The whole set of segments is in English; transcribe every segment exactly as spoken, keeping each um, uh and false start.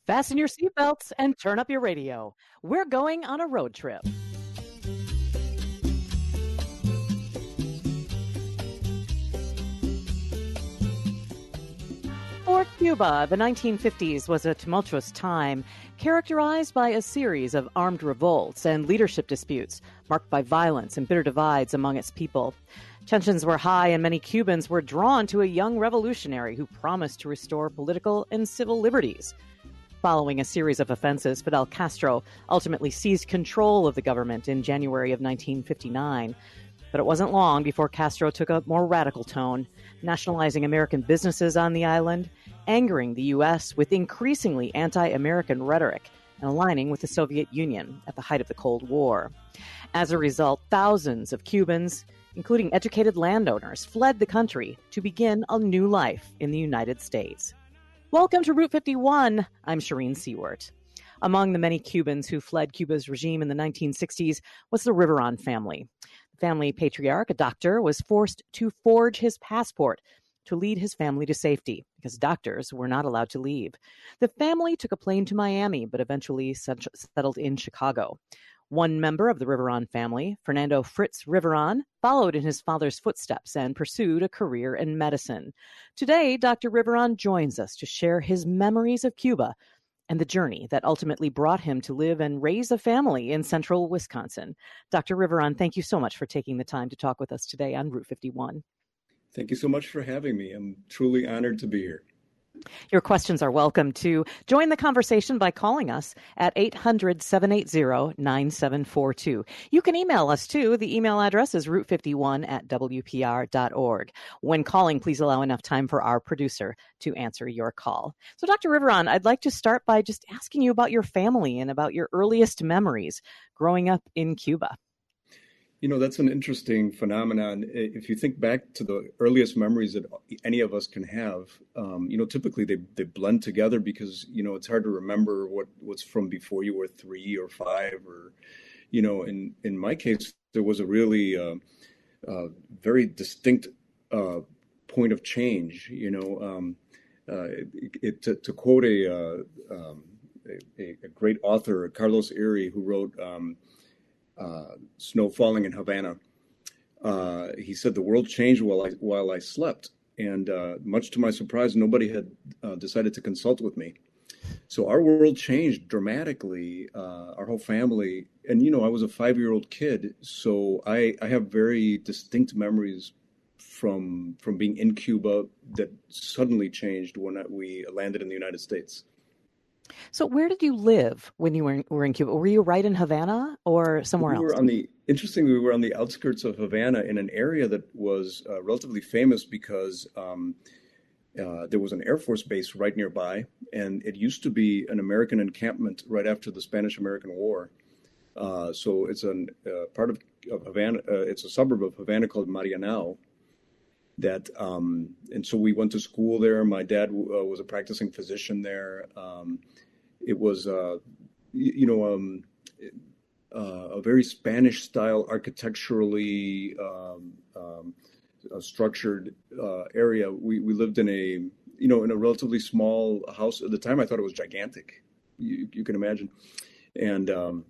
Fasten your seatbelts and turn up your radio. We're going on a road trip. For Cuba, the nineteen fifties was a tumultuous time, characterized by a series of armed revolts and leadership disputes, marked by violence and bitter divides among its people. Tensions were high, and many Cubans were drawn to a young revolutionary who promised to restore political and civil liberties. Following a series of offenses, Fidel Castro ultimately seized control of the government in January of nineteen fifty-nine. But it wasn't long before Castro took a more radical tone, nationalizing American businesses on the island, angering the U S with increasingly anti-American rhetoric, and aligning with the Soviet Union at the height of the Cold War. As a result, thousands of Cubans, including educated landowners, fled the country to begin a new life in the United States. Welcome to Route fifty-one. I'm Shireen Seward. Among the many Cubans who fled Cuba's regime in the nineteen sixties was the Riveron family. The family patriarch, a doctor, was forced to forge his passport to lead his family to safety because doctors were not allowed to leave. The family took a plane to Miami, but eventually settled in Chicago. One member of the Riveron family, Fernando Fritz Riveron, followed in his father's footsteps and pursued a career in medicine. Today, Doctor Riveron joins us to share his memories of Cuba and the journey that ultimately brought him to live and raise a family in central Wisconsin. Doctor Riveron, thank you so much for taking the time to talk with us today on Route fifty-one. Thank you so much for having me. I'm truly honored to be here. Your questions are welcome to join the conversation by calling us at eight hundred, seven eight zero, nine seven four two. You can email us too. The email address is route fifty-one at w p r dot org. When calling, please allow enough time for our producer to answer your call. So, Doctor Riveron, I'd like to start by just asking you about your family and about your earliest memories growing up in Cuba. You know, that's an interesting phenomenon. If you think back to the earliest memories that any of us can have, um, you know, typically they, they blend together because, you know, it's hard to remember what what's from before you were three or five or, you know, in, in my case, there was a really uh, uh, very distinct uh, point of change, you know, um, uh, it, it, to, to quote a, uh, um, a, a great author, Carlos Eire, who wrote um, Uh, Snow Falling in Havana. Uh, he said the world changed while I while I slept, and uh, much to my surprise, nobody had uh, decided to consult with me. So our world changed dramatically. Uh, our whole family, and you know, I was a five-year-old kid, so I, I have very distinct memories from from being in Cuba that suddenly changed when we landed in the United States. So where did you live when you were in, were in Cuba? Were you right in Havana or somewhere we else? Were on the, interestingly, we were on the outskirts of Havana in an area that was uh, relatively famous because um, uh, there was an Air Force base right nearby, and it used to be an American encampment right after the Spanish-American War. Uh, so it's a uh, part of, of Havana, uh, it's a suburb of Havana called Marianao. That um, and so we went to school there. My dad uh, was a practicing physician there. Um, it was, uh, you, you know, um, uh, a very Spanish-style, architecturally um, um, uh, structured uh, area. We we lived in a, you know, in a relatively small house. At the time, I thought it was gigantic. You, you can imagine, and. Um,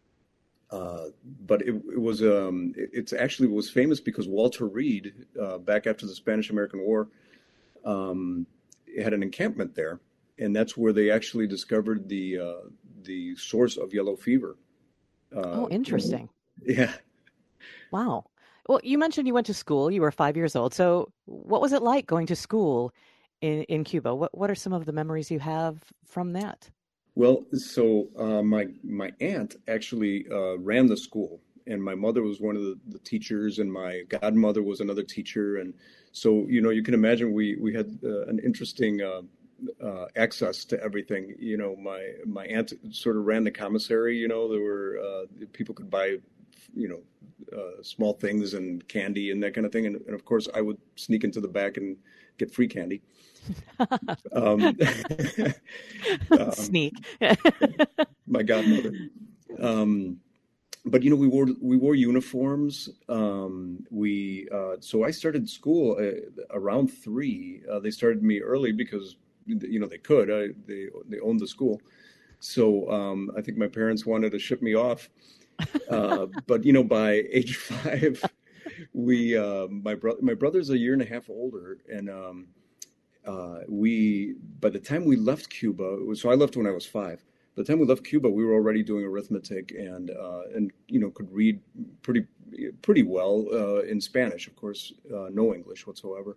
Uh, but it, it was um, it, it's actually it was famous because Walter Reed, uh, back after the Spanish-American War, um, had an encampment there, and that's where they actually discovered the uh, the source of yellow fever. Uh, oh, interesting. Yeah. Wow. Well, you mentioned you went to school. You were five years old. So, what was it like going to school in, in Cuba? What What are some of the memories you have from that? Well, so uh, my my aunt actually uh, ran the school, and my mother was one of the, the teachers, and my godmother was another teacher, and so you know you can imagine we we had uh, an interesting uh, uh, access to everything. You know, my my aunt sort of ran the commissary. You know, there were uh, people could buy, you know, uh, small things and candy and that kind of thing, and, and of course I would sneak into the back and get free candy. um, um, Sneak. My godmother. Um, but you know, we wore we wore uniforms. Um, we uh, so I started school uh, around three. Uh, they started me early because you know, they could. I, they they owned the school, so um, I think my parents wanted to ship me off. Uh, but you know, by age five, we uh, my brother my brother's a year and a half older, and um, uh, we by the time we left Cuba, it was, so I left when I was five. By the time we left Cuba, we were already doing arithmetic and uh, and you know could read pretty pretty well uh, in Spanish, of course, uh, no English whatsoever.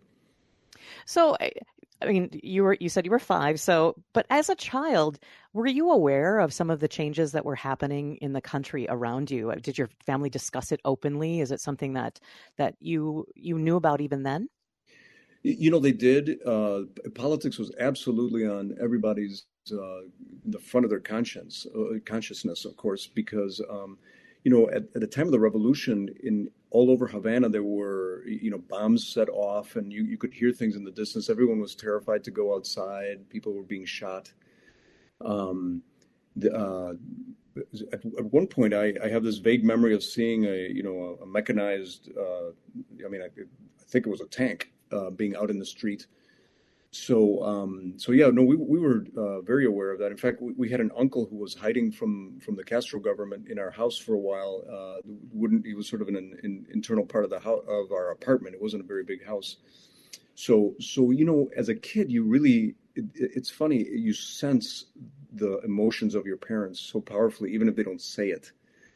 So, I I mean, you were you said you were five. So, but as a child, were you aware of some of the changes that were happening in the country around you? Did your family discuss it openly? Is it something that that you you knew about even then? You know, they did. Uh, politics was absolutely on everybody's uh, the front of their conscience, uh, consciousness, of course, because um, you know, at, at the time of the revolution, in all over Havana, there were you know bombs set off, and you, you could hear things in the distance. Everyone was terrified to go outside. People were being shot. Um, the, uh, at, at one point, I, I have this vague memory of seeing a you know a, a mechanized. Uh, I mean, I, I think it was a tank uh, being out in the street. So, um, so yeah, no, we we were uh, very aware of that. In fact, we, we had an uncle who was hiding from from the Castro government in our house for a while. Uh, wouldn't He was sort of in an in, internal part of the house of our apartment. It wasn't a very big house. So, so you know, as a kid, you really it, it's funny. You sense the emotions of your parents so powerfully, even if they don't say it.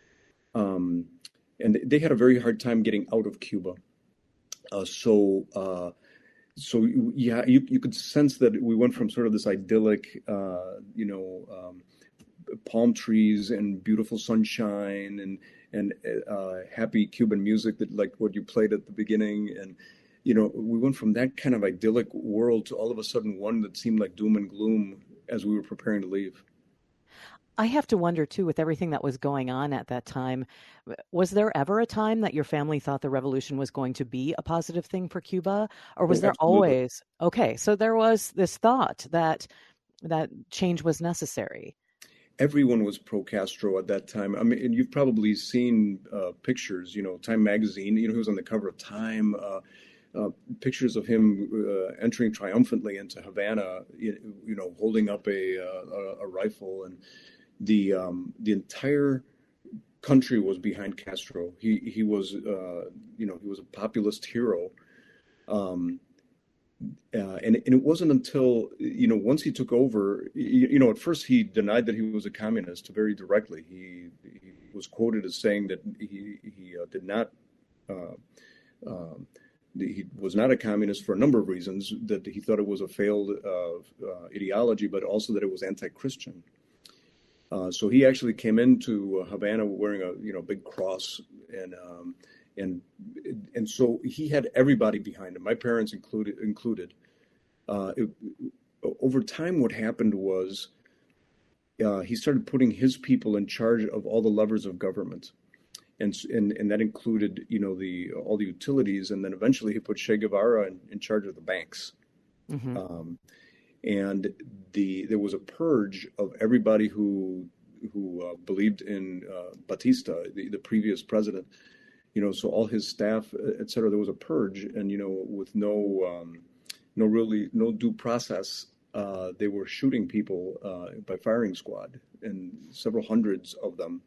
Um, and they had a very hard time getting out of Cuba. Uh, so. Uh, So yeah, you you could sense that we went from sort of this idyllic, uh, you know, um, palm trees and beautiful sunshine and and uh, happy Cuban music that like what you played at the beginning, and you know, we went from that kind of idyllic world to all of a sudden one that seemed like doom and gloom as we were preparing to leave. I have to wonder too, with everything that was going on at that time, was there ever a time that your family thought the revolution was going to be a positive thing for Cuba, or was Oh, there absolutely. always okay? So there was this thought that that change was necessary. Everyone was pro Castro at that time. I mean, and you've probably seen uh, pictures, you know, Time magazine, you know, he was on the cover of Time, uh, uh, pictures of him uh, entering triumphantly into Havana, you, you know, holding up a, uh, a, a rifle. And the, um, the entire country was behind Castro. He, he was, uh, you know, he was a populist hero. Um, uh, and, and it wasn't until, you know, once he took over, you, you know, at first he denied that he was a communist very directly. He, he was quoted as saying that he, he uh, did not, uh, um, he was not a communist for a number of reasons, that he thought it was a failed uh, uh, ideology, but also that it was anti-Christian. Uh, so he actually came into Havana wearing a, you know, big cross, and um, and and so he had everybody behind him, my parents included. Included. Uh, it, over time, what happened was uh, he started putting his people in charge of all the levers of government, and and and that included, you know, the all the utilities, and then eventually he put Che Guevara in, in charge of the banks. Hmm. Um, and the there was a purge of everybody who who uh, believed in uh, Batista, the, the previous president. You know, so all his staff, et cetera. There was a purge, and you know, with no um, no really no due process, uh, they were shooting people uh, by firing squad, and several hundreds of them.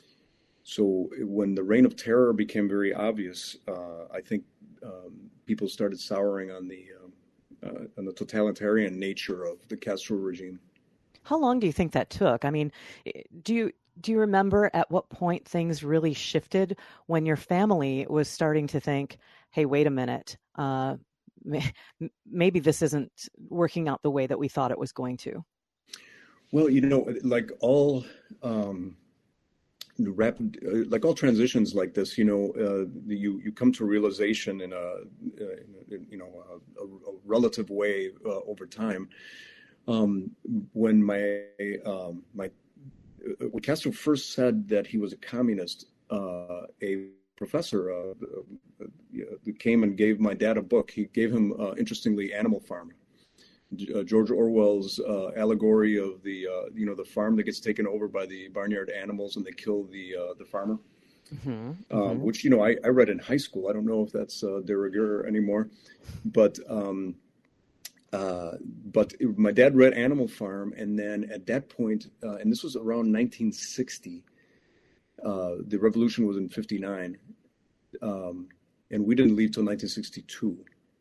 So when the reign of terror became very obvious, uh, I think um, people started souring on the um, uh, on the totalitarian nature of the Castro regime. How long do you think that took? I mean, i- do you do you remember at what point things really shifted when your family was starting to think, "Hey, wait a minute, uh, may- m- maybe this isn't working out the way that we thought it was going to." Well, you know, like all um, rapid, uh, like all transitions like this, you know, uh, you you come to realization in a, uh, in, you know, a, a relative way uh, over time. Um, when my um, my when Castro first said that he was a communist, uh, a professor uh, uh, came and gave my dad a book. He gave him, uh, interestingly, Animal Farm, uh, George Orwell's uh, allegory of the uh, you know the farm that gets taken over by the barnyard animals and they kill the uh, the farmer. Hmm. Um, Hmm. which you know I, I read in high school. I don't know if that's uh, de rigueur anymore, but um, Uh, but it- my dad read Animal Farm, and then at that point, uh, and this was around nineteen sixty. Uh, the revolution was in fifty-nine, um, and we didn't leave till nineteen sixty-two.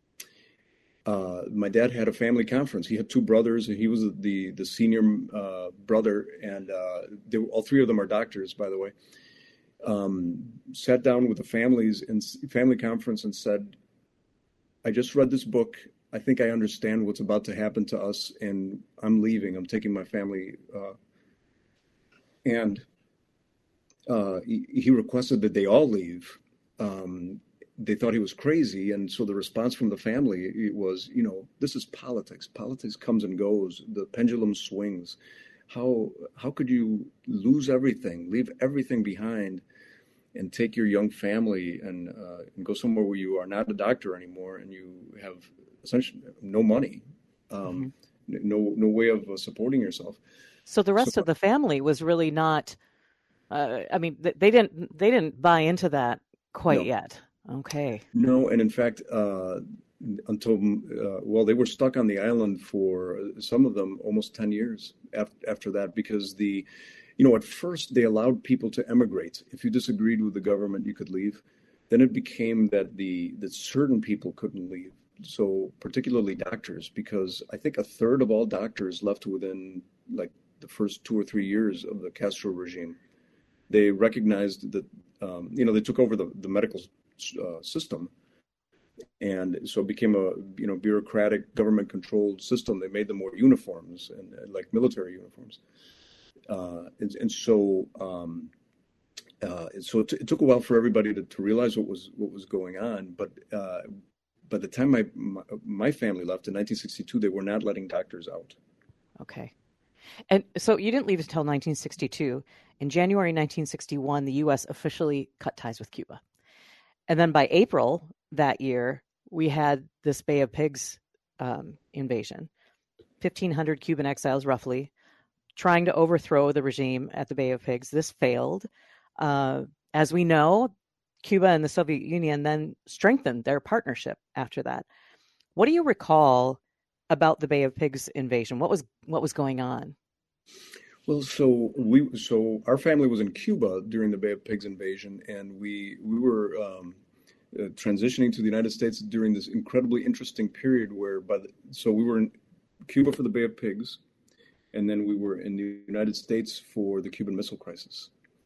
Uh, my dad had a family conference. He had two brothers, and he was the the senior uh, brother, and uh, they were, all three of them are doctors, by the way. Um, sat down with the families in s- family conference and said, "I just read this book. I think I understand what's about to happen to us, and I'm leaving. I'm taking my family." Uh, and uh, he, he requested that they all leave. Um, they thought he was crazy, and so the response from the family was, you know, this is politics. Politics comes and goes. The pendulum swings. How how could you lose everything, leave everything behind, and take your young family and uh, and go somewhere where you are not a doctor anymore, and you have essentially no money, Hmm. um, no no way of uh, supporting yourself. So the So rest of the family was really not. Uh, I mean, th- they didn't. They didn't buy into that quite no, yet. Okay. no, and in fact, uh, until uh, well, they were stuck on the island for uh, some of them almost ten years after after that because the, you know, at first they allowed people to emigrate. If you disagreed with the government, you could leave. Then it became that the that certain people couldn't leave. So particularly doctors, because I think a third of all doctors left within like the first two or three years of the Castro regime. They recognized that um, you know they took over the the medical uh, system, and so it became a you know bureaucratic government controlled system. They made them more uniforms and, and like military uniforms, uh, and, and so um, uh, so it, t- it took a while for everybody to, to realize what was what was going on. But uh, by the time my, my my family left in nineteen sixty-two, they were not letting doctors out. Okay. And so you didn't leave until nineteen sixty-two. In January nineteen sixty-one, the U S officially cut ties with Cuba. And then by April that year, we had this Bay of Pigs um, invasion. fifteen hundred Cuban exiles, roughly, trying to overthrow the regime at the Bay of Pigs. This failed. Uh, as we know, Cuba and the Soviet Union then strengthened their partnership after that. What do you recall about the Bay of Pigs invasion? What was what was going on? Well, so we so our family was in Cuba during the Bay of Pigs invasion, and we we were um, uh, transitioning to the United States during this incredibly interesting period where by the, so we were in Cuba for the Bay of Pigs, and then we were in the United States for the Cuban Missile Crisis.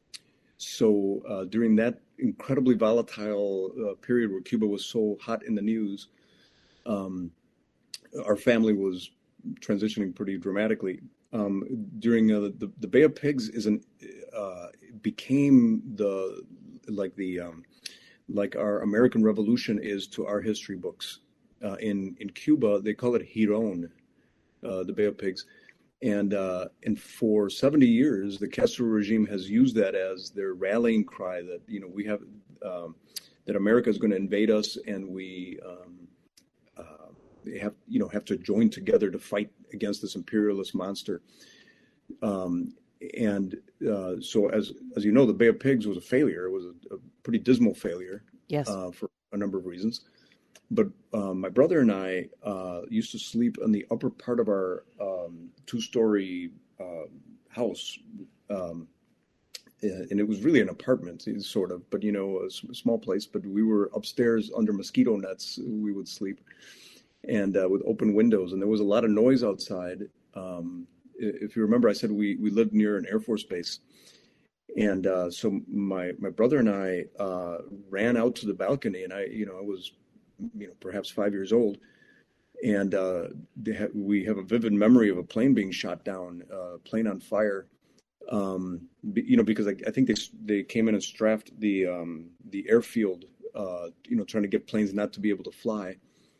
So uh, during that incredibly volatile uh, period where Cuba was so hot in the news, um, our family was transitioning pretty dramatically. Um, during uh, the the Bay of Pigs is an uh, became the like the um, like our American Revolution is to our history books. Uh, in in Cuba, they call it Giron, uh, the Bay of Pigs, and uh, and for seventy years, the Castro regime has used that as their rallying cry that you know we have um, that America is going to invade us, and we um, uh, they have you know have to join together to fight against this imperialist monster. Um, and uh, so, as as you know, the Bay of Pigs was a failure. It was a, a pretty dismal failure Yes. uh, for a number of reasons. But um, my brother and I uh, used to sleep in the upper part of our um, two-story uh, house, um, and it was really an apartment, sort of, but you know, a s- small place. But we were upstairs under mosquito nets. We would sleep, and uh, with open windows, and there was a lot of noise outside. Um, if you remember, I said we we lived near an Air Force base, and uh, so my my brother and I uh, ran out to the balcony, and I you know I was you know perhaps five years old, and uh, they ha- we have a vivid memory of a plane being shot down, uh, plane on fire. Um, be- you know because I, I think they s- they came in and strafed the um, the airfield, uh, you know trying to get planes not to be able to fly.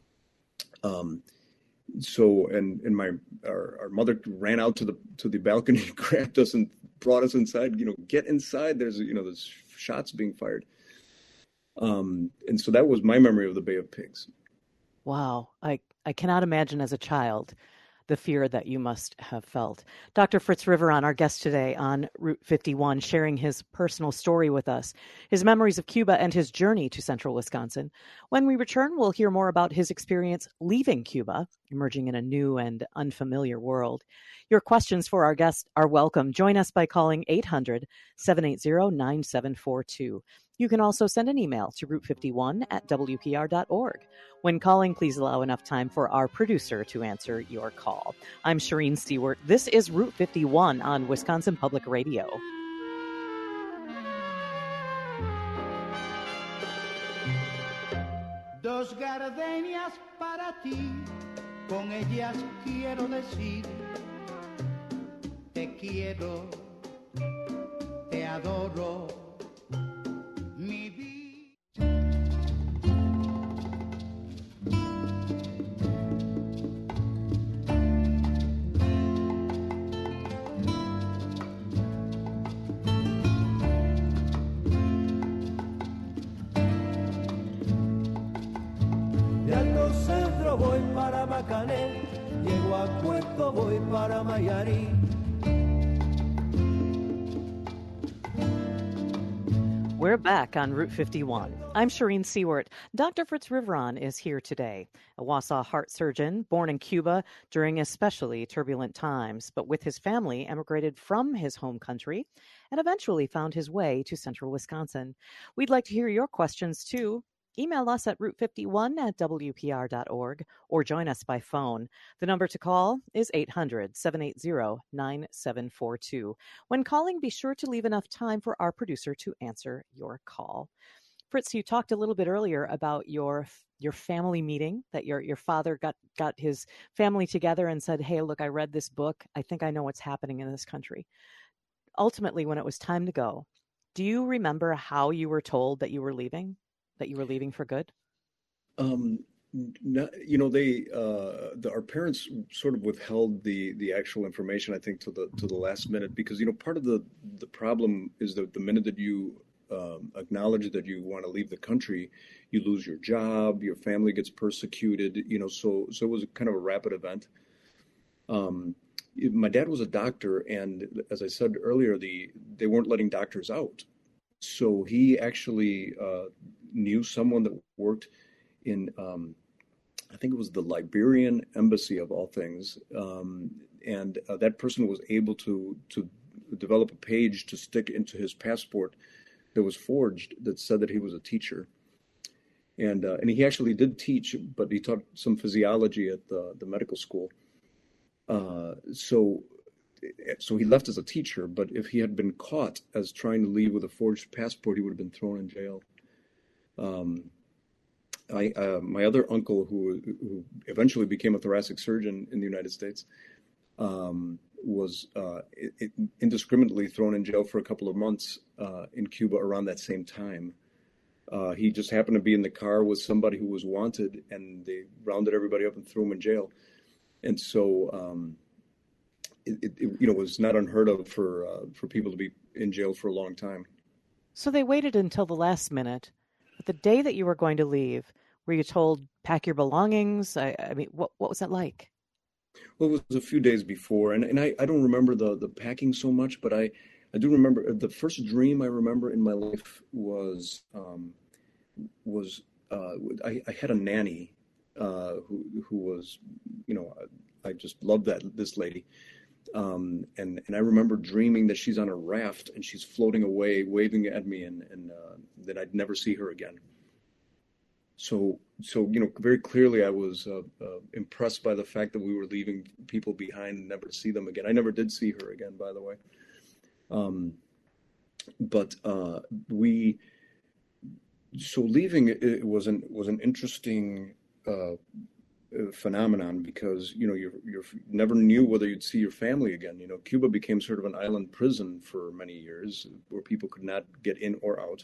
Um, so and and my our, our mother ran out to the to the balcony, grabbed us and brought us inside. You know, get inside. There's you know there's shots being fired. Um, and so that was my memory of the Bay of Pigs. Wow. I, I cannot imagine as a child the fear that you must have felt. Doctor Fritz Riveron, our guest today on Route fifty-one, sharing his personal story with us, his memories of Cuba and his journey to central Wisconsin. When we return, we'll hear more about his experience leaving Cuba emerging in a new and unfamiliar world. Your questions for our guest are welcome. Join us by calling eight hundred, seven eight zero, nine seven four two. You can also send an email to route fifty-one at w p r dot org. When calling, please allow enough time for our producer to answer your call. I'm Shireen Stewart. This is Route fifty-one on Wisconsin Public Radio. Dos gardenias para ti, con ellas quiero decir, te quiero, te adoro, mi vida. Centro voy para Macané, llego a Puerto voy para Mayarí. We're back on Route fifty-one. I'm Shireen Stewart. Doctor Fritz Riveron is here today, a Wausau heart surgeon born in Cuba during especially turbulent times, but with his family emigrated from his home country and eventually found his way to central Wisconsin. We'd like to hear your questions too. Email us at route fifty-one at w p r dot org or join us by phone. The number to call is eight hundred, seven eight zero, nine seven four two. When calling, be sure to leave enough time for our producer to answer your call. Fritz, you talked a little bit earlier about your your family meeting, that your your father got, got his family together and said, hey, look, I read this book. I think I know what's happening in this country. Ultimately, when it was time to go, do you remember how you were told that you were leaving? That you were leaving for good? Um, not, you know, they, uh, the, our parents sort of withheld the the actual information, I think, to the to the last minute, because, you know, part of the the problem is that the minute that you um, acknowledge that you want to leave the country, you lose your job, your family gets persecuted, you know, so so it was kind of a rapid event. Um, my dad was a doctor, and as I said earlier, the they weren't letting doctors out. So he actually uh, knew someone that worked in, um, I think it was the Liberian embassy of all things, um, and uh, that person was able to to develop a page to stick into his passport that was forged that said that he was a teacher, and uh, and he actually did teach, but he taught some physiology at the the medical school. Uh, so. So he left as a teacher, but if he had been caught as trying to leave with a forged passport, he would have been thrown in jail. Um, I, uh, my other uncle, who, who eventually became a thoracic surgeon in the United States, um, was uh, it, it indiscriminately thrown in jail for a couple of months uh, in Cuba around that same time. Uh, he just happened to be in the car with somebody who was wanted, and they rounded everybody up and threw him in jail. And so... Um, It, it, you know, was not unheard of for uh, for people to be in jail for a long time. So they waited until the last minute. But the day that you were going to leave, were you told, pack your belongings? I, I mean, what what was that like? Well, it was a few days before, and, and I, I don't remember the, the packing so much, but I, I do remember the first dream I remember in my life was um, was uh, I, I had a nanny uh, who who was, you know, I, I just loved that this lady. Um, and, and I remember dreaming that she's on a raft and she's floating away, waving at me, and, and uh, that I'd never see her again. So, so you know, very clearly I was uh, uh, impressed by the fact that we were leaving people behind and never to see them again. I never did see her again, by the way. Um, but uh, we, so leaving it, it was an was an interesting uh, phenomenon, because you know you you never knew whether you'd see your family again. You know, Cuba became sort of an island prison for many years, where people could not get in or out.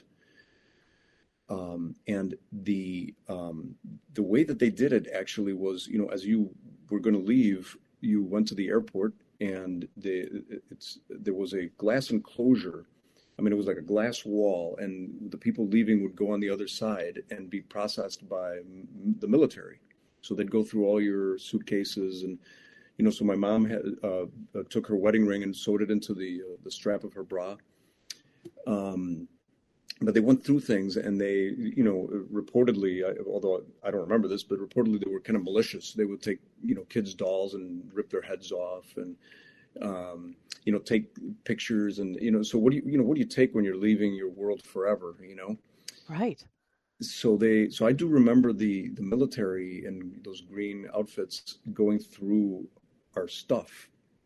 Um, and the um, the way that they did it actually was, you know, as you were going to leave, you went to the airport, and the it's there was a glass enclosure. I mean, it was like a glass wall, and the people leaving would go on the other side and be processed by the military. So they'd go through all your suitcases, and you know. So my mom had uh, uh, took her wedding ring and sewed it into the uh, the strap of her bra. Um, but they went through things, and they, you know, reportedly, although I don't remember this, but reportedly they were kind of malicious. They would take, you know, kids' dolls and rip their heads off, and um, you know, take pictures, and you know, so what do you, you know, what do you take when you're leaving your world forever, you know? Right. So they, so I do remember the the military and those green outfits going through our stuff.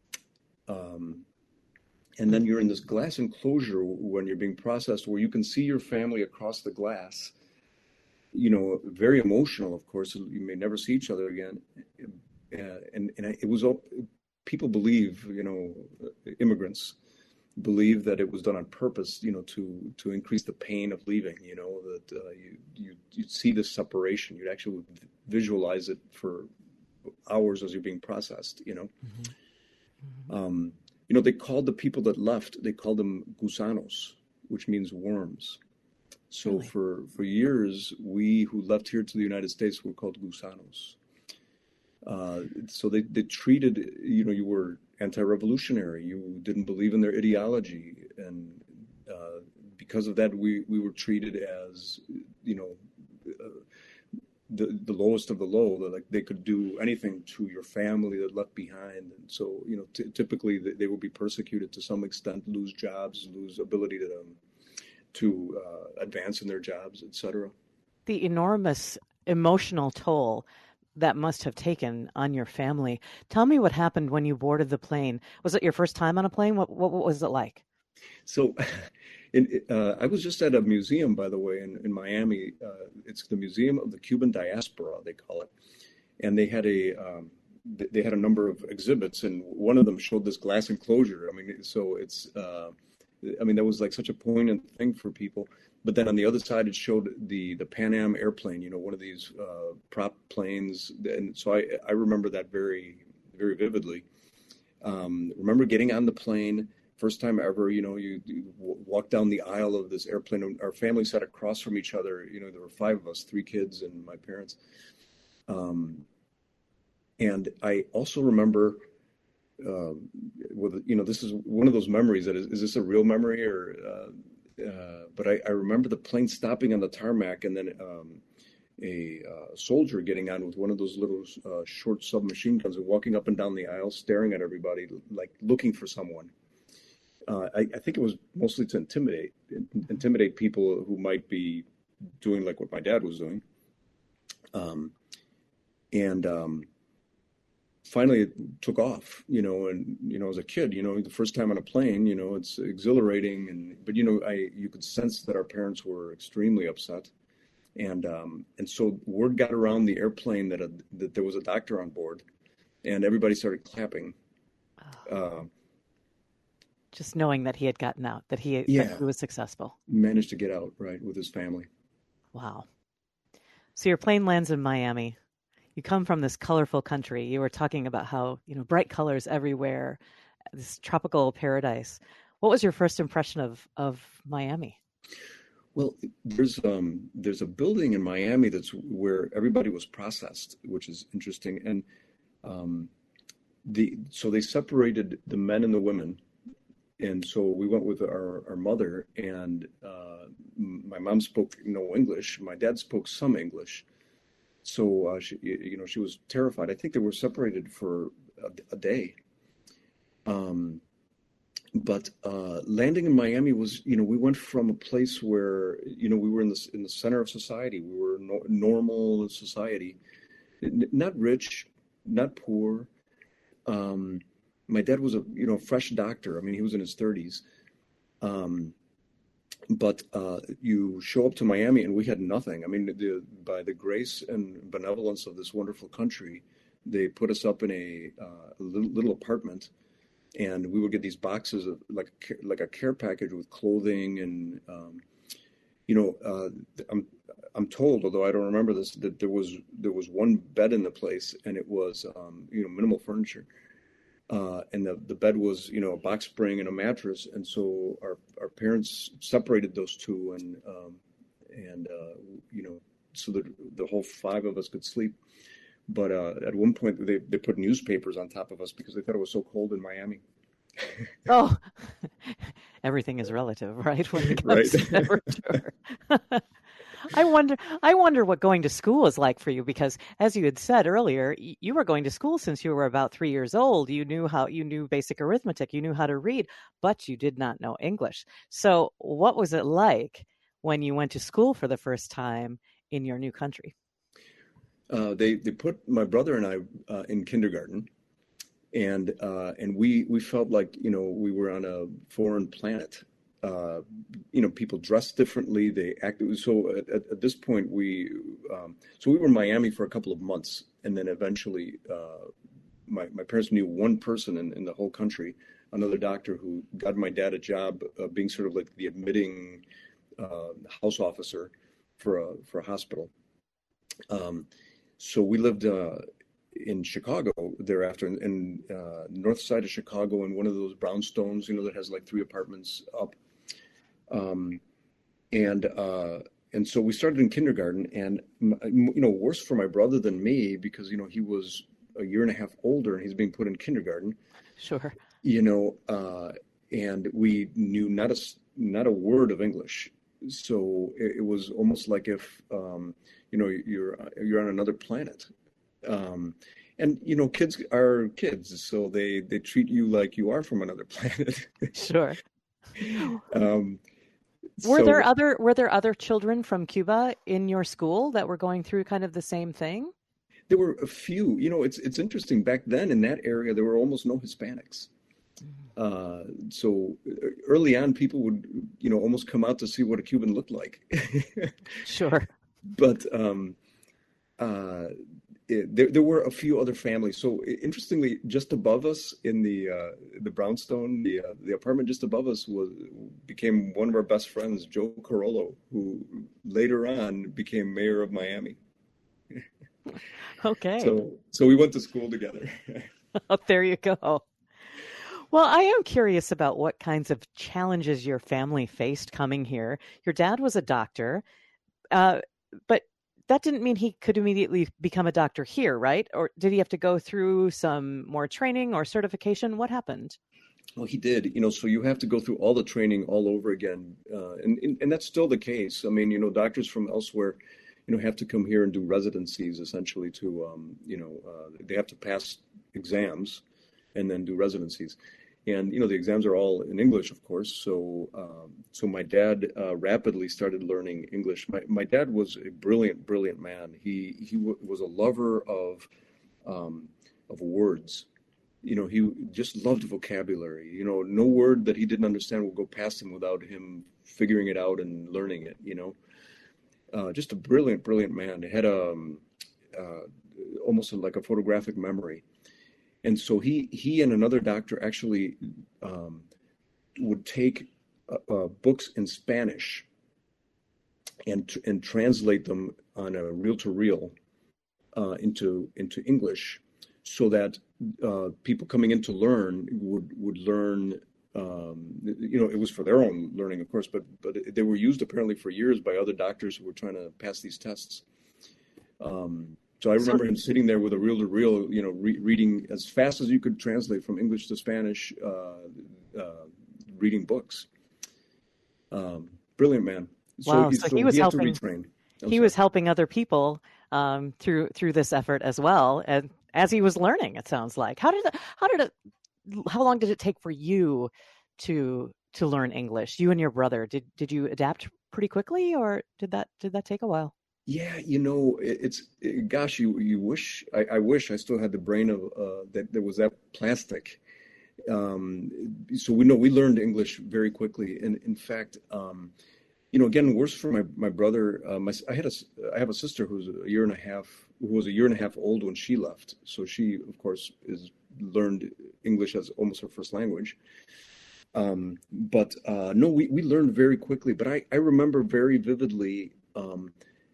Um, And then you're in this glass enclosure when you're being processed, where you can see your family across the glass. You know, very emotional, of course. You may never see each other again. Uh, and and it was all, people believe, you know, immigrants believe that it was done on purpose, you know, to to increase the pain of leaving. You know, that uh, you you you'd see this separation. You'd actually visualize it for hours as you're being processed. You know. Mm-hmm. Mm-hmm. Um, You know, they called the people that left, they called them gusanos, which means worms. So really? for, for years, we who left here to the United States were called gusanos. Uh, so they, they treated, you know, you were anti-revolutionary, you didn't believe in their ideology. And uh, because of that, we, we were treated as, you know, uh, the the lowest of the low, that like they could do anything to your family that left behind. And so, you know, t- typically they, they would be persecuted to some extent, lose jobs, lose ability to um, to uh, advance in their jobs, et cetera. The enormous emotional toll that must have taken on your family. Tell me what happened when you boarded the plane. Was it your first time on a plane? What what, what was it like? So in, uh, I was just at a museum, by the way, in, in Miami. Uh, it's the Museum of the Cuban Diaspora, they call it. And they had a um, they had a number of exhibits, and one of them showed this glass enclosure. I mean, so it's, uh, I mean, that was like such a poignant thing for people. But then on the other side, it showed the, the Pan Am airplane, you know, one of these uh, prop planes. And so I, I remember that very, very vividly. Um, remember getting on the plane. First time ever, you know, you, you walk down the aisle of this airplane. Our family sat across from each other. You know, there were five of us, three kids and my parents. Um, and I also remember, uh, with, you know, this is one of those memories that is, is this a real memory or, uh, uh, but I, I remember the plane stopping on the tarmac, and then um, a uh, soldier getting on with one of those little uh, short submachine guns and walking up and down the aisle, staring at everybody, like looking for someone. Uh, I, I think it was mostly to intimidate, intimidate people who might be doing like what my dad was doing. Um, and um, finally it took off, you know, and, you know, as a kid, you know, the first time on a plane, you know, it's exhilarating. And, but, you know, I, you could sense that our parents were extremely upset. And, um, and so word got around the airplane that, a, that there was a doctor on board, and everybody started clapping. Oh. Uh, Just knowing that he had gotten out, that he, yeah. that he was successful. Managed to get out, right, with his family. Wow. So your plane lands in Miami. You come from this colorful country. You were talking about how, you know, bright colors everywhere, this tropical paradise. What was your first impression of, of Miami? Well, there's um, there's a building in Miami that's where everybody was processed, which is interesting. And um, the so they separated the men and the women. And so we went with our, our mother, and uh, my mom spoke no English. My dad spoke some English. So, uh, she, you know, she was terrified. I think they were separated for a, a day. Um, but uh, landing in Miami was, you know, we went from a place where, you know, we were in the, in the center of society. We were no, normal society, not rich, not poor. Um My dad was a, you know, fresh doctor. I mean, he was in his thirties. Um, but uh, you show up to Miami and we had nothing. I mean, the, by the grace and benevolence of this wonderful country, they put us up in a, uh, a little, little apartment, and we would get these boxes of like like a care package with clothing and, um, you know, uh, I'm I'm told, although I don't remember this, that there was there was one bed in the place, and it was um, you know, minimal furniture. Uh, and the, the bed was, you know, a box spring and a mattress. And so our, our parents separated those two, and, um, and uh, you know, so that the whole five of us could sleep. But uh, at one point, they, they put newspapers on top of us because they thought it was so cold in Miami. Oh, everything is relative, right? When it Right. comes to temperature. I wonder I wonder what going to school is like for you, because as you had said earlier, y- you were going to school since you were about three years old. You knew how you knew basic arithmetic, you knew how to read, but you did not know English. So what was it like when you went to school for the first time in your new country? Uh, they they put my brother and I uh, in kindergarten, and uh, and we we felt like, you know, we were on a foreign planet. Uh, you know, people dressed differently. They acted so. At, at this point, we um, so we were in Miami for a couple of months, and then eventually, uh, my my parents knew one person in, in the whole country, another doctor who got my dad a job uh, being sort of like the admitting uh, house officer for a for a hospital. Um, so we lived uh, in Chicago thereafter, in, in uh, north side of Chicago, in one of those brownstones, you know, that has like three apartments up. Um, and uh, and so we started in kindergarten, and you know, worse for my brother than me, because you know he was a year and a half older and he's being put in kindergarten. Sure. You know, uh, and we knew not a not a word of English, so it, it was almost like if um, you know you're you're on another planet. Um, and you know, kids are kids, so they they treat you like you are from another planet. Sure. um, Were so there other were there other children from Cuba in your school that were going through kind of the same thing? there were a few. You know, it's it's interesting. Back then in that area, there were almost no Hispanics. Uh, so uh, early on, people would, you know, almost come out to see what a Cuban looked like. Sure. But um, uh, it, there, there were a few other families. So i- interestingly, just above us in the uh, the brownstone, the uh, the apartment just above us was became one of our best friends, Joe Carollo, who later on became mayor of Miami. Okay. So so we went to school together. Oh, there you go. Well, I am curious about what kinds of challenges your family faced coming here. Your dad was a doctor, uh, but that didn't mean he could immediately become a doctor here, right? Or did he have to go through some more training or certification? What happened? Well, he did, you know, so you have to go through all the training all over again. Uh, and, and, and that's still the case. I mean, you know, doctors from elsewhere, you know, have to come here and do residencies essentially to, um, you know, uh, they have to pass exams and then do residencies. And, you know, the exams are all in English, of course. So, um, so my dad uh, rapidly started learning English. My, my dad was a brilliant, brilliant man. He, he w- was a lover of, um, of words. You know, he just loved vocabulary. You know, no word that he didn't understand would go past him without him figuring it out and learning it, you know. Uh, just a brilliant, brilliant man. He had a, um, uh, almost like a photographic memory. And so he, he and another doctor actually um, would take uh, uh, books in Spanish and tr- and translate them on a reel-to-reel uh, into into English, so that uh, people coming in to learn would would learn. Um, you know, it was for their own learning, of course, but but they were used apparently for years by other doctors who were trying to pass these tests. Um, so I So, remember him sitting there with a reel-to-reel, you know, re- reading as fast as you could translate from English to Spanish, uh, uh, reading books. Um, brilliant man. So wow. So so he he was had to helping. retrain. I'm He sorry. was helping other people um, through through this effort as well, and as he was learning, it sounds like. How did it, how did it how long did it take for you to to learn English? You and your brother, did did you adapt pretty quickly, or did that did that take a while? Yeah, you know, it, it's it, gosh, you you wish I, I wish I still had the brain of uh, that there was that plastic. Um, so we know we learned English very quickly, and in fact, um, you know, again, worse for my my brother. Uh, my I had a s- I have a sister who's a year and a half who was a year and a half old when she left. So she, of course, is learned English as almost her first language. Um, but uh, no, we we learned very quickly. But I I remember very vividly. Um,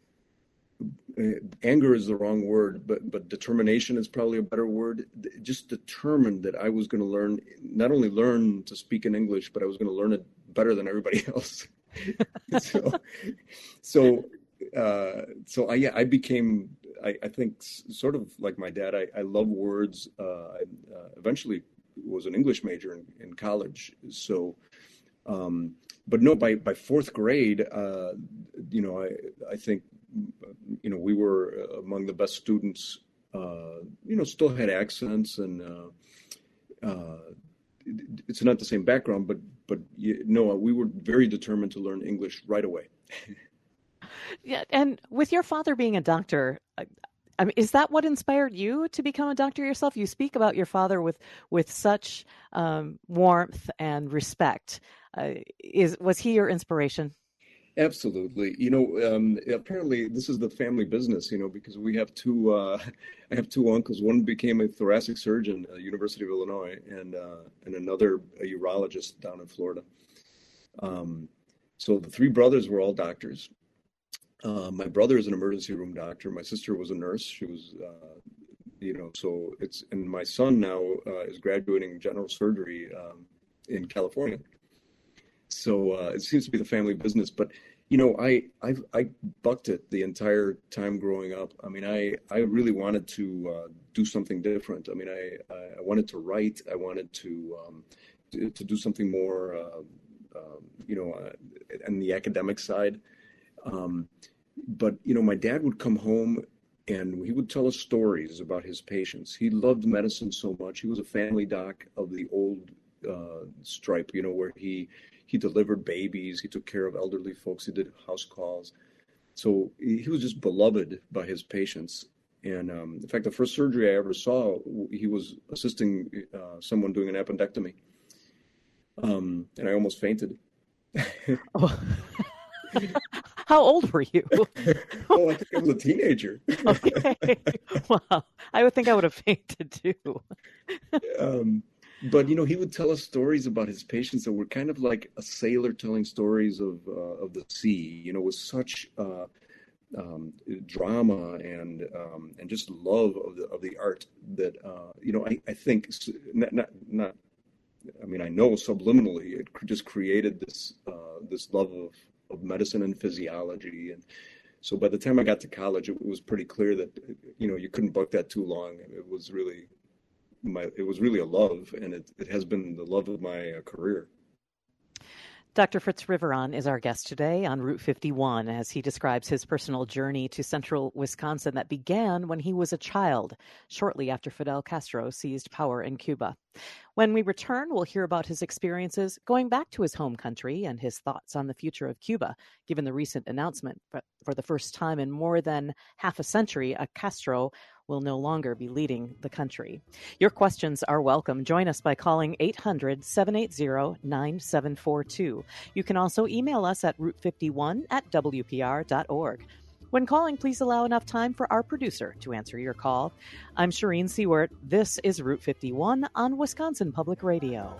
uh, anger is the wrong word, but but determination is probably a better word. Just determined that I was going to learn, not only learn to speak in English, but I was going to learn it better than everybody else. so, so, uh, so I yeah, I became, I, I think, s- sort of like my dad. I, I love words. Uh, I uh, eventually was an English major in, in college. So Um, but no, by, by fourth grade, uh, you know, I, I think, you know, we were among the best students, uh, you know, still had accents and, uh, uh, it's not the same background, but, but you know, we were very determined to learn English right away. Yeah. And with your father being a doctor, I mean, is that what inspired you to become a doctor yourself? You speak about your father with with such um, warmth and respect. Uh, is was he your inspiration? Absolutely. You know, um, apparently this is the family business, you know, because we have two, uh, I have two uncles. One became a thoracic surgeon at the University of Illinois and, uh, and another a urologist down in Florida. Um, so the three brothers were all doctors. Uh, my brother is an emergency room doctor. My sister was a nurse. She was, uh, you know, so it's, and my son now uh, is graduating general surgery um, in California. So uh, it seems to be the family business, but you know, I I I bucked it the entire time growing up. I mean, I I really wanted to uh, do something different. I mean, I I wanted to write. I wanted to um, to, to do something more, uh, um, you know, uh, on the academic side. Um, but you know, my dad would come home and he would tell us stories about his patients. He loved medicine so much. He was a family doc of the old uh, stripe, you know, where he. He delivered babies. He took care of elderly folks. He did house calls. So he was just beloved by his patients. And um, in fact, the first surgery I ever saw, he was assisting uh, someone doing an appendectomy. Um, and I almost fainted. Oh. How old were you? Oh, I think I was a teenager. Okay. Wow. I would think I would have fainted too. um, But, you know, he would tell us stories about his patients that were kind of like a sailor telling stories of uh, of the sea, you know, with such uh, um, drama and um, and just love of the of the art that, uh, you know, I, I think not, not, not, I mean, I know subliminally it just created this uh, this love of, of medicine and physiology. And so by the time I got to college, it was pretty clear that, you know, you couldn't buck that too long. It was really... My, it was really a love, and it, it has been the love of my uh, career. Doctor Fritz Riveron is our guest today on Route fifty-one as he describes his personal journey to central Wisconsin that began when he was a child, shortly after Fidel Castro seized power in Cuba. When we return, we'll hear about his experiences going back to his home country and his thoughts on the future of Cuba, given the recent announcement that for the first time in more than half a century, a Castro will no longer be leading the country. Your questions are welcome. Join us by calling eight hundred, seven eight zero, nine seven four two. You can also email us at route fifty-one at w p r dot org. When calling, please allow enough time for our producer to answer your call. I'm Shireen Seward. This is Route fifty-one on Wisconsin Public Radio.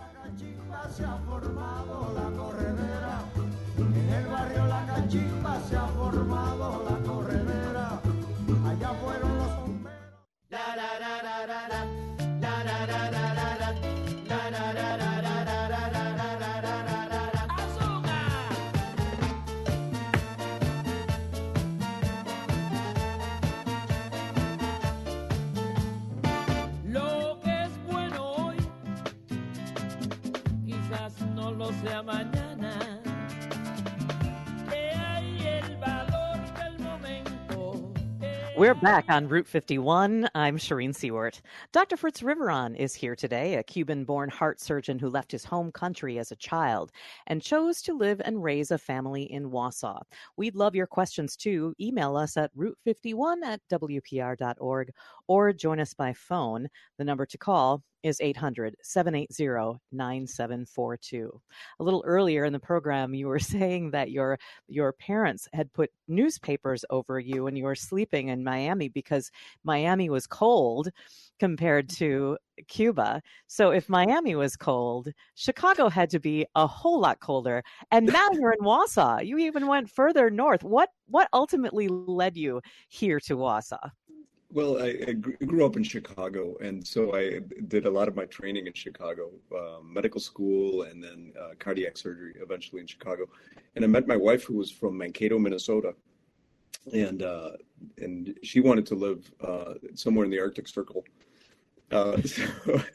Sea mañana, que hay el valor del momento. We're back on Route fifty-one. I'm Shireen Seward. Doctor Fritz Riveron is here today, a Cuban-born heart surgeon who left his home country as a child and chose to live and raise a family in Wausau. We'd love your questions, too. Email us at route fifty-one at w p r dot org or join us by phone. The number to call is eight hundred, seven eight zero, nine seven four two. A little earlier in the program, you were saying that your your parents had put newspapers over you when you were sleeping in Miami because Miami was cold compared to Cuba. So if Miami was cold, Chicago had to be a whole lot colder. And now you're in Wausau. You even went further north. What what ultimately led you here to Wausau? Well, I, I grew up in Chicago, and so I did a lot of my training in Chicago, uh, medical school, and then uh, cardiac surgery eventually in Chicago. And I met my wife, who was from Mankato, Minnesota, and uh, and she wanted to live uh, somewhere in the Arctic Circle. Uh, so,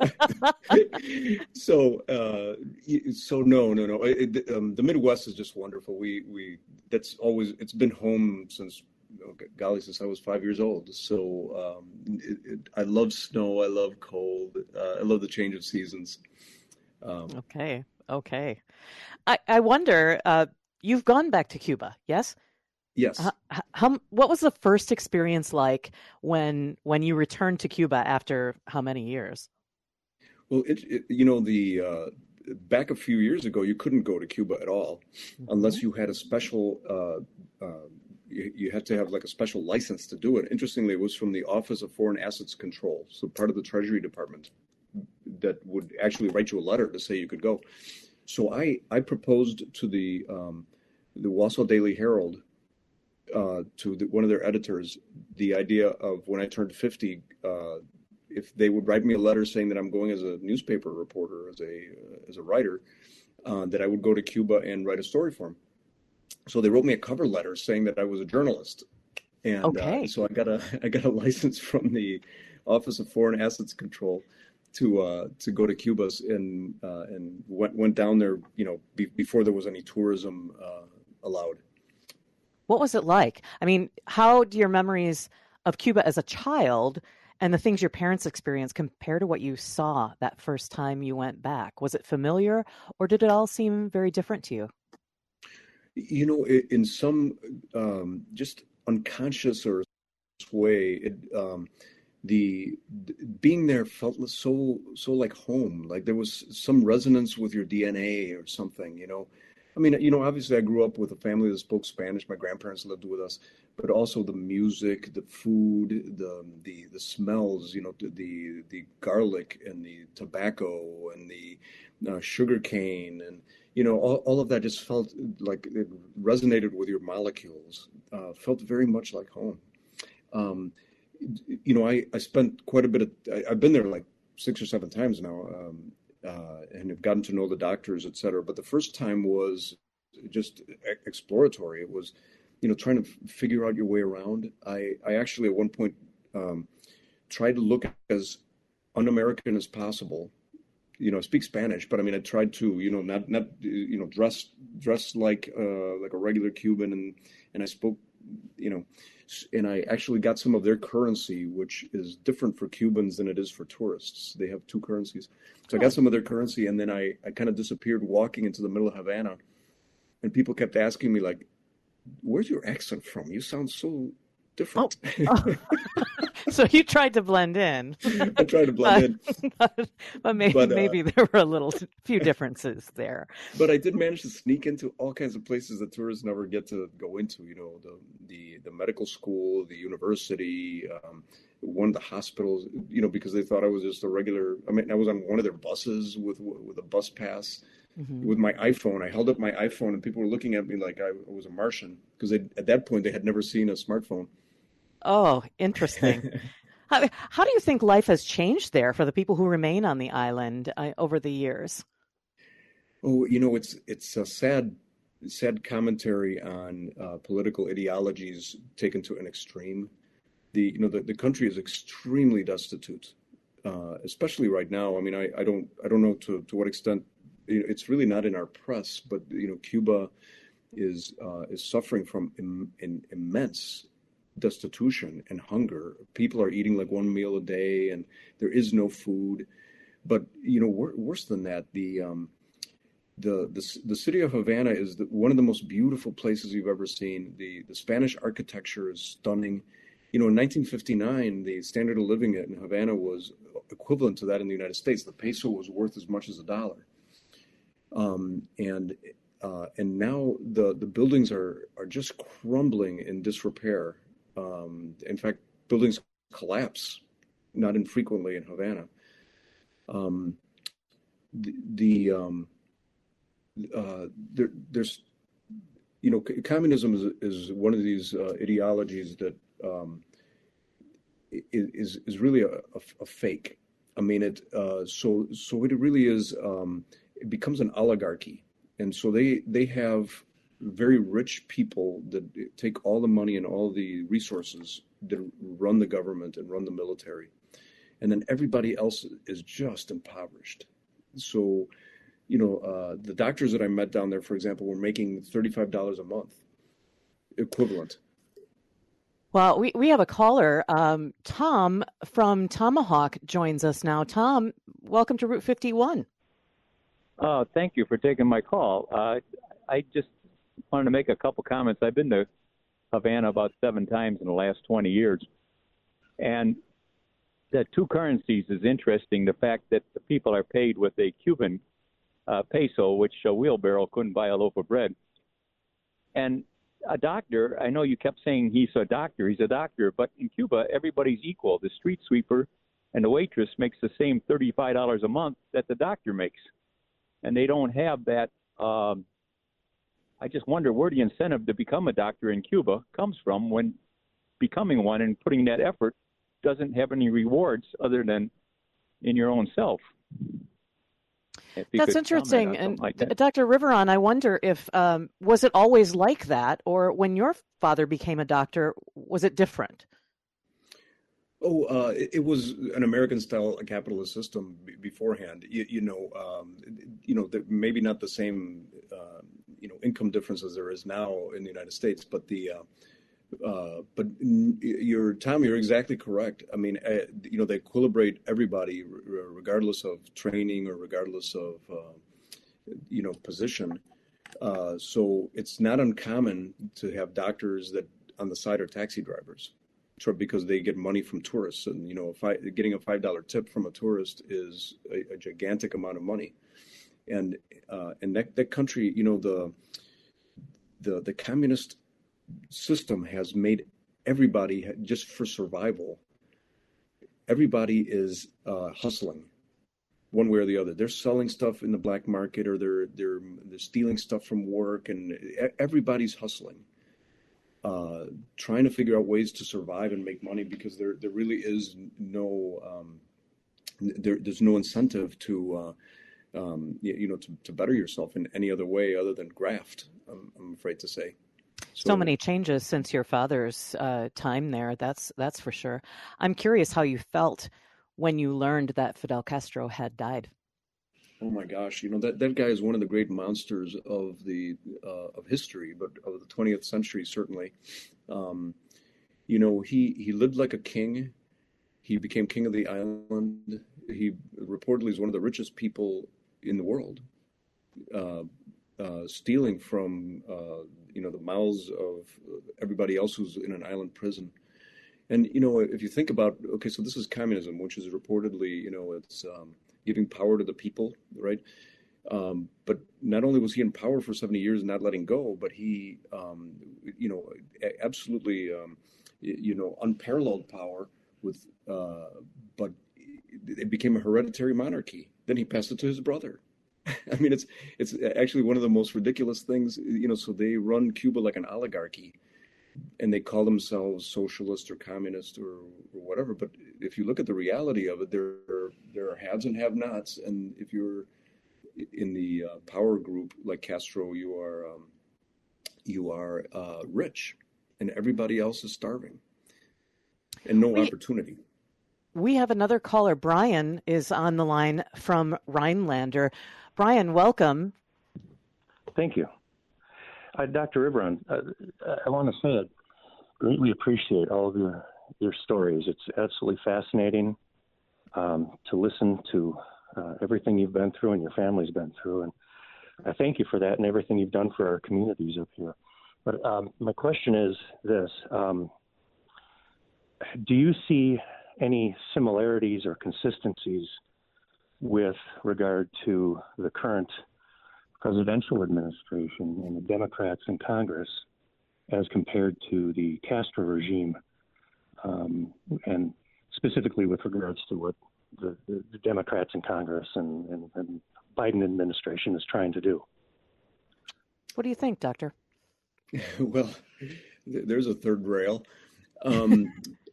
so, uh, y- so no, no, no. It, um, the Midwest is just wonderful. We, we, that's always, it's been home since, oh, g- golly, since I was five years old. So, um, it, it, I love snow. I love cold. Uh, I love the change of seasons. Um, Okay, okay. I, I wonder, uh, you've gone back to Cuba, yes? How, yes. how, what was the first experience like when when you returned to Cuba after how many years? Well, it, it you know, the, uh, back a few years ago, you couldn't go to Cuba at all Hmm. unless you had a special, uh, uh, you, you had to have like a special license to do it. Interestingly, it was from the Office of Foreign Assets Control, so part of the Treasury Department that would actually write you a letter to say you could go. So I, I proposed to the, um, the Wausau Daily Herald, uh, to the, one of their editors, the idea of when I turned fifty, uh, if they would write me a letter saying that I'm going as a newspaper reporter, as a uh, as a writer, uh, that I would go to Cuba and write a story for them. So they wrote me a cover letter saying that I was a journalist, and uh, Okay. so I got a I got a license from the Office of Foreign Assets Control to uh, to go to Cuba, and uh, and went went down there, you know, be, before there was any tourism uh, allowed. What was it like? I mean, how do your memories of Cuba as a child and the things your parents experienced compare to what you saw that first time you went back? Was it familiar or did it all seem very different to you? You know, i- in some um, just unconscious or way, it, um, the, the being there felt so so like home. Like there was some resonance with your D N A or something. You know, I mean, you know, obviously I grew up with a family that spoke Spanish. My grandparents lived with us, but also the music, the food, the the the smells. You know, the the, the garlic and the tobacco and the uh, sugar cane and you know all, all of that just felt like it resonated with your molecules. Uh, felt very much like home. Um, you know, I, I spent quite a bit of, I, I've been there like six or seven times now, um, uh, and have gotten to know the doctors, et cetera. But the first time was just e- exploratory. It was, you know, trying to f- figure out your way around. I, I actually at one point um, tried to look as un-American as possible. You know, I speak Spanish, but I mean, I tried to, you know, not not you know, dress dress like uh, like a regular Cuban, and and I spoke, you know, and I actually got some of their currency, which is different for Cubans than it is for tourists. They have two currencies. So I got Oh, some of their currency, and then I, I kind of disappeared walking into the middle of Havana. And people kept asking me, like, where's your accent from? You sound so oh, different. oh. So you tried to blend in, I tried to blend but in, but, but maybe but uh, maybe there were a little few differences there. but I did manage to sneak into all kinds of places that tourists never get to go into. You know, the the the medical school, the university, um, one of the hospitals. You know, because they thought I was just a regular. I mean, I was on one of their buses with with a bus pass Hmm. with my iPhone. I held up my iPhone, and people were looking at me like I was a Martian because at that point they had never seen a smartphone. Oh, interesting. How, how do you think life has changed there for the people who remain on the island uh, over the years? Oh, you know, it's it's a sad, sad commentary on uh, political ideologies taken to an extreme. The you know the, the country is extremely destitute, uh, especially right now. I mean, I, I don't I don't know to, to what extent, you know, it's really not in our press, but you know, Cuba is uh, is suffering from Im, in, immense destitution and hunger. People are eating like one meal a day, and there is no food. But you know, wor worse than that, the um, the the the city of Havana is the, one of the most beautiful places you've ever seen. The the Spanish architecture is stunning. You know, in nineteen fifty-nine, the standard of living in Havana was equivalent to that in the United States. The peso was worth as much as a dollar. Um, and uh, and now the the buildings are are just crumbling in disrepair. Um, in fact, buildings collapse not infrequently in Havana. Um, the the um, uh, there, there's you know, communism is is one of these uh, ideologies that um, is is really a, a, a fake. I mean, it uh, so so it really is. Um, it becomes an oligarchy, and so they they have very rich people that take all the money and all the resources that run the government and run the military, and then everybody else is just impoverished. So, you know, uh, the doctors that I met down there, for example, were making thirty-five dollars a month equivalent. Well, we, we have a caller. Um, Tom from Tomahawk joins us now. Tom, welcome to Route fifty-one. Uh, thank you for taking my call. Uh, I just wanted to make a couple comments. I've been to Havana about seven times in the last twenty years. And the two currencies is interesting. The fact that the people are paid with a Cuban uh, peso, which a wheelbarrow couldn't buy a loaf of bread. And a doctor, I know you kept saying he's a doctor, he's a doctor, but in Cuba, everybody's equal. The street sweeper and the waitress makes the same thirty-five dollars a month that the doctor makes. And they don't have that. Um, I just wonder where the incentive to become a doctor in Cuba comes from when becoming one and putting that effort doesn't have any rewards other than in your own self. That's interesting. And like that. Doctor Riveron, I wonder if, um, was it always like that? Or when your father became a doctor, was it different? Oh, uh, it, it was an American-style capitalist system b- beforehand. You, you know, um, you know, the, maybe not the same, uh, you know, income difference as there is now in the United States, but the, uh, uh, but you're Tom, you're exactly correct. I mean, uh, you know, they equilibrate everybody r- regardless of training or regardless of, uh, you know, position. Uh, so it's not uncommon to have doctors that on the side are taxi drivers. Because they get money from tourists, and you know, if I, getting a five dollar tip from a tourist is a, a gigantic amount of money, and uh, and that, that country, you know, the the the communist system has made everybody just for survival. Everybody is uh, hustling, one way or the other. They're selling stuff in the black market, or they're they're they're stealing stuff from work, and everybody's hustling. Uh, trying to figure out ways to survive and make money because there there really is no um, there there's no incentive to uh, um, you, you know to, to better yourself in any other way other than graft. I'm, I'm afraid to say. So, so many changes since your father's uh, time there. That's that's for sure. I'm curious how you felt when you learned that Fidel Castro had died. Oh my gosh, you know, that, that guy is one of the great monsters of the uh, of history, but of the twentieth century, certainly. Um, you know, he, he lived like a king. He became king of the island. He reportedly is one of the richest people in the world, uh, uh, stealing from, uh, you know, the mouths of everybody else who's in an island prison. And, you know, if you think about, okay, so this is communism, which is reportedly, you know, it's... Um, giving power to the people, right? Um, but not only was he in power for seventy years and not letting go, but he, um, you know, absolutely, um, you know, unparalleled power with, uh, but it became a hereditary monarchy. Then he passed it to his brother. I mean, it's it's actually one of the most ridiculous things, you know, so they run Cuba like an oligarchy. And they call themselves socialist or communist or, or whatever. But if you look at the reality of it, there are, there are haves and have-nots. And if you're in the uh, power group like Castro, you are um, you are uh, rich, and everybody else is starving, and no we, opportunity. We have another caller. Brian is on the line from Rhinelander. Brian, welcome. Thank you. Uh, Doctor Riveron, uh, I want to say I greatly appreciate all of your, your stories. It's absolutely fascinating um, to listen to uh, everything you've been through and your family's been through. And I thank you for that and everything you've done for our communities up here. But um, my question is this. Um, do you see any similarities or consistencies with regard to the current presidential administration and the Democrats in Congress as compared to the Castro regime, um, and specifically with regards to what the, the, the Democrats in Congress and, and, and Biden administration is trying to do? What do you think, Doctor? Well, there's a third rail. Um,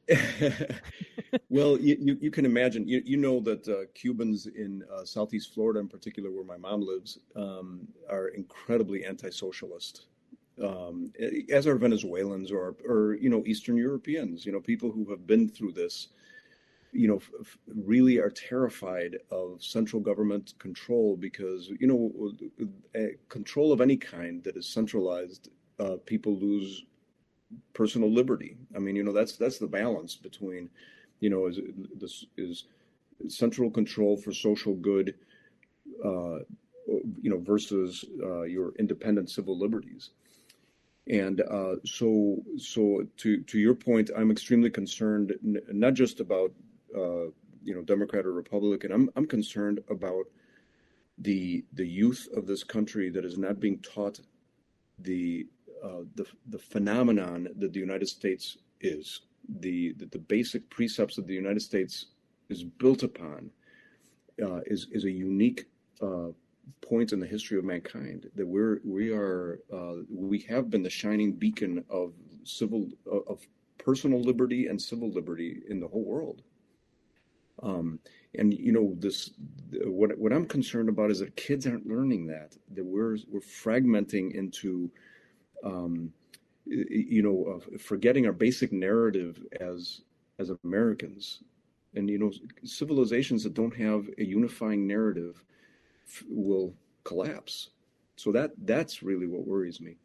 well, you, you, you can imagine, you, you know that uh, Cubans in uh, Southeast Florida in particular, where my mom lives, um, are incredibly anti-socialist, um, as are Venezuelans or, or, you know, Eastern Europeans, you know, people who have been through this. you know, f- really are terrified of central government control because, you know, control of any kind that is centralized, uh, people lose personal liberty. I mean, you know, that's that's the balance between, you know, is this is central control for social good, uh, you know, versus uh, your independent civil liberties. And uh, so, so to to your point, I'm extremely concerned, n- not just about uh, you know Democrat or Republican. I'm I'm concerned about the the youth of this country that is not being taught the uh, the the phenomenon that the United States is, the the, the basic precepts that the United States is built upon, uh, is is a unique uh, point in the history of mankind, that we're we are uh, we have been the shining beacon of civil of personal liberty and civil liberty in the whole world. Um, and you know this what what I'm concerned about is that kids aren't learning that that we're we're fragmenting into um, you know uh, forgetting our basic narrative as as Americans, and you know civilizations that don't have a unifying narrative will collapse. So that that's really what worries me.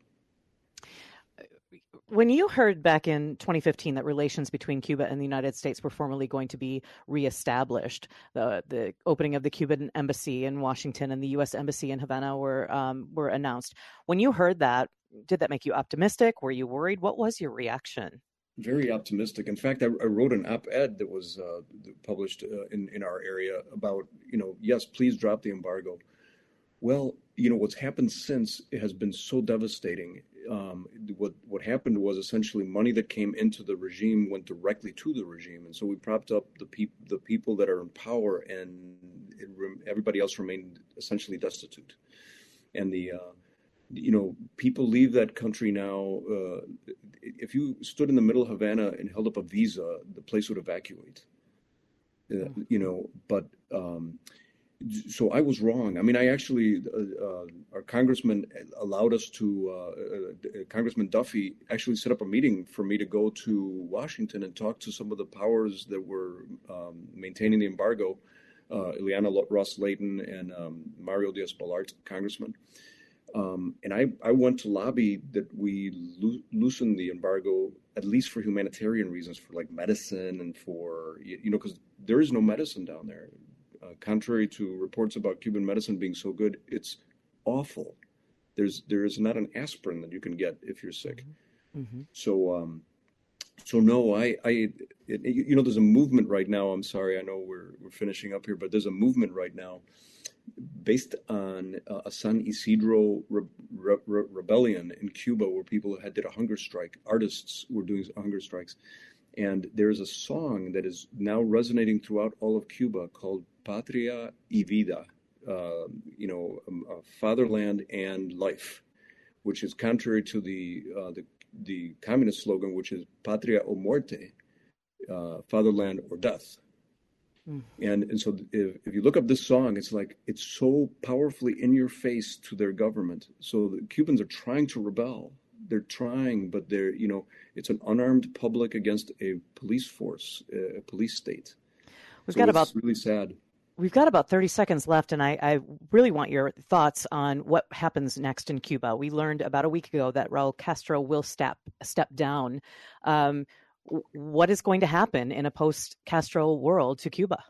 When you heard back in twenty fifteen that relations between Cuba and the United States were formally going to be reestablished, the the opening of the Cuban embassy in Washington and the U S embassy in Havana were um, were announced. When you heard that, did that make you optimistic? Were you worried? What was your reaction? Very optimistic. In fact, I, I wrote an op-ed that was uh, published uh, in in our area about, you know, yes, please drop the embargo. Well, you know, what's happened since it has been so devastating. Um, what what happened was essentially money that came into the regime went directly to the regime, and so we propped up the people the people that are in power, and it re- everybody else remained essentially destitute. And the uh, you know, people leave that country now. Uh, if you stood in the middle of Havana and held up a visa, the place would evacuate. Uh, you know, but. Um, So I was wrong. I mean, I actually, uh, uh, our congressman allowed us to, uh, uh, Congressman Duffy actually set up a meeting for me to go to Washington and talk to some of the powers that were um, maintaining the embargo, uh, Ileana Ros-Lehtinen and um, Mario Diaz-Balart, congressman. Um, and I, I went to lobby that we lo- loosen the embargo, at least for humanitarian reasons, for like medicine and for, you know, because there is no medicine down there. Uh, contrary to reports about Cuban medicine being so good, it's awful. There's there is not an aspirin that you can get if you're sick. Mm-hmm. So um, so no, I I it, you know there's a movement right now. I'm sorry, I know we're we're finishing up here, but there's a movement right now based on uh, a San Isidro re- re- re- rebellion in Cuba, where people had did a hunger strike. Artists were doing hunger strikes. And there's a song that is now resonating throughout all of Cuba called Patria y Vida, uh, you know, um, uh, fatherland and life, which is contrary to the, uh, the the communist slogan, which is Patria o Muerte, uh, fatherland or death. Mm. And and so if, if you look up this song, it's like it's so powerfully in your face to their government. So the Cubans are trying to rebel. They're trying, but they're, you know, it's an unarmed public against a police force, a police state. We've so got it's about really sad. We've got about thirty seconds left, and I, I really want your thoughts on what happens next in Cuba. We learned about a week ago that Raul Castro will step step down. Um, what is going to happen in a post-Castro world to Cuba?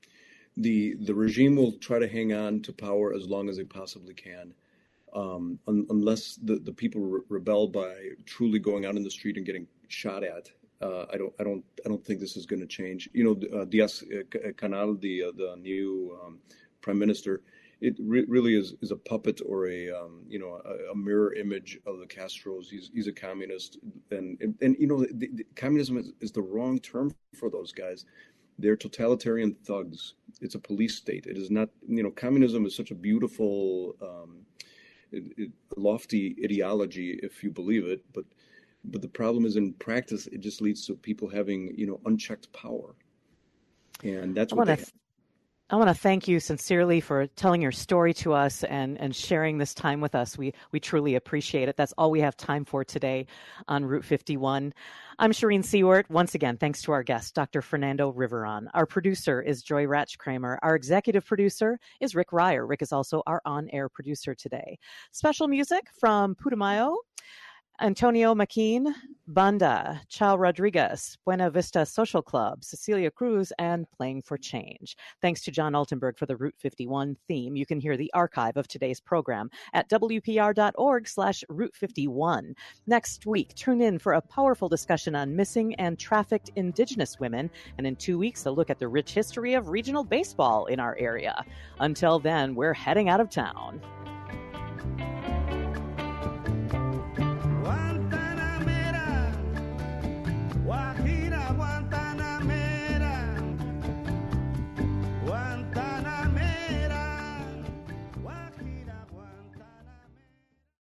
The the regime will try to hang on to power as long as they possibly can. Um, un, unless the, the people re- rebel by truly going out in the street and getting shot at, uh, I don't I don't I don't think this is going to change. You know, uh, Diaz Canal, the uh, the new um, prime minister, it re- really is, is a puppet or a um, you know a, a mirror image of the Castros. He's he's a communist, and and, and you know the, the communism is, is the wrong term for those guys. They're totalitarian thugs. It's a police state. It is not. You know, communism is such a beautiful. Um, It, it, lofty ideology, if you believe it, but but the problem is in practice, it just leads to people having, you know, unchecked power, and that's I what wanna they. Th- I want to thank you sincerely for telling your story to us and, and sharing this time with us. We we truly appreciate it. That's all we have time for today on Route fifty-one. I'm Shireen Seward. Once again, thanks to our guest, Doctor Fernando Riveron. Our producer is Joy Ratch-Kramer. Our executive producer is Rick Ryer. Rick is also our on-air producer today. Special music from Putumayo, Antonio McKean, Banda, Chao Rodriguez, Buena Vista Social Club, Cecilia Cruz, and Playing for Change. Thanks to John Altenberg for the Route fifty-one theme. You can hear the archive of today's program at W P R dot org slash Route fifty-one. Next week, tune in for a powerful discussion on missing and trafficked Indigenous women. And in two weeks, a look at the rich history of regional baseball in our area. Until then, we're heading out of town.